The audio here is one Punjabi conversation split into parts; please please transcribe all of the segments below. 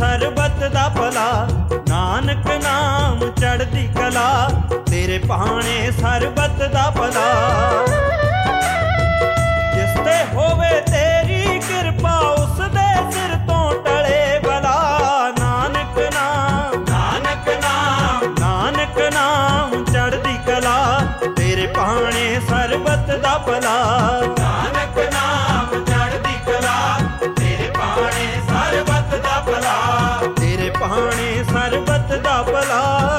ਸਰਬਤ ਦਾ ਭਲਾ। ਨਾਨਕ ਨਾਮ ਚੜ੍ਹਦੀ ਕਲਾ, ਤੇਰੇ ਭਾਣੇ ਸਰਬਤ ਦਾ ਭਲਾ। ਜਿਸ ਤੇ ਹੋਵੇ ਤੇਰੀ ਕਿਰਪਾ, ਉਸ ਦੇ ਸਿਰ ਤੋਂ ਟਲੇ ਬਲਾ। ਨਾਨਕ ਨਾਮ, ਨਾਨਕ ਨਾਮ, ਨਾਨਕ ਨਾਮ ਚੜ੍ਹਦੀ ਕਲਾ, ਤੇਰੇ ਭਾਣੇ ਸਰਬਤ ਦਾ ਭਲਾ। ਨਾਨਕ ਨਾਮ ਚੜ੍ਹਦੀ ਕਲਾ, ਤੇਰੇ ਭਾਣੇ ਸਰਬਤ ਦਾ ਭਲਾ, ਤੇਰੇ ਭਾਣੇ ਸਰਬਤ ਦਾ ਭਲਾ।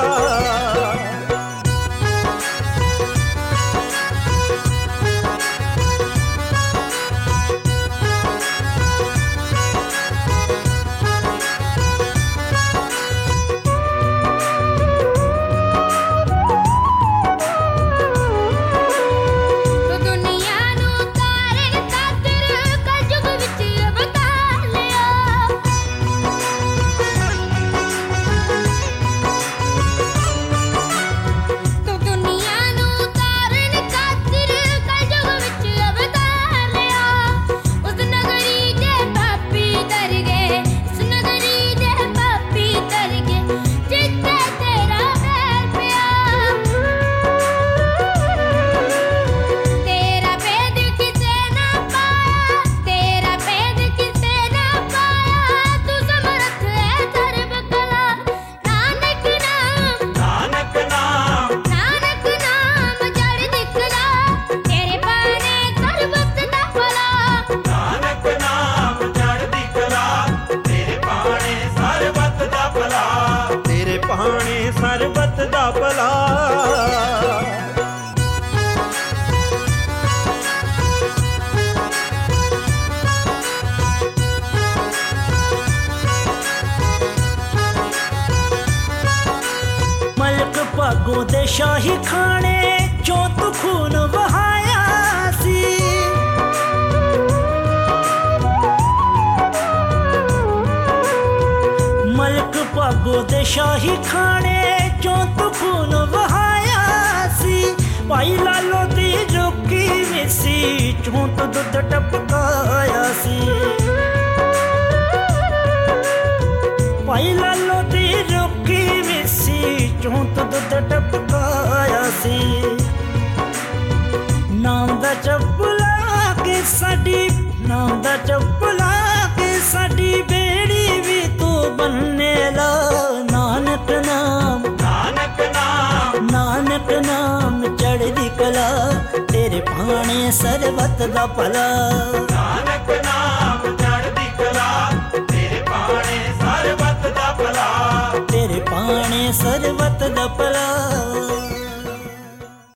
ਭਾਣੇ ਸਰਬਤ ਦਾ ਭਲਾ। ਮਲਕ ਭਾਗੋਂ ਦੇ ਸ਼ਾਹੀ ਖਾਣੇ ਚੋਂ ਤੂੰ ਖੂਨ ਵਹਾਇਆ ਸੀ। ਮਲਕ ਭਾਗੋਂ ਦੇ ਸ਼ਾਹੀ ਖਾਣੇ ਚੋਂ ਤੂੰ ਖੂਨ ਵਹਾਇਆ ਸੀ। ਭਾਈ ਲਾਲੋ ਦੀ ਰੁੱਕੀ ਮਿੱਸੀ ਚੋਂ ਤੂੰ ਦੁੱਧ ਟਪਕਾਇਆ ਸੀ। ਭਾਈ ਲਾਲੋ ਦੀ ਰੁੱਕੀ ਮਿੱਸੀ ਚੋਂ ਤੂੰ ਦੁੱਧ ਟਪਕਾਇਆ ਸੀ। ਨਾਮ ਦਾ ਚੱਪਲਾ ਕੇ ਸਾਡੀ, ਨਾਮ ਦਾ ਚੱਪਲਾ ਕੇ ਸਾਡੀ ਬੇੜੀ ਵੀ ਤੂੰ ਬੰਨੇ ਲਾ। ਨਾਨਕ ਨਾਮ, ਨਾਨਕ ਨਾਮ, ਨਾਨਕ ਨਾਮ ਚੜ੍ਹਦੀ ਕਲਾ, ਤੇਰੇ ਭਾਣੇ ਸਰਬਤ ਦਾ ਭਲਾ। ਨਾਨਕ ਨਾਮ ਚੜ੍ਹਦੀ ਕਲਾ, ਤੇਰੇ ਭਾਣੇ ਸਰਬਤ ਦਾ ਭਲਾ, ਤੇਰੇ ਭਾਣੇ ਸਰਬਤ ਦਾ ਭਲਾ।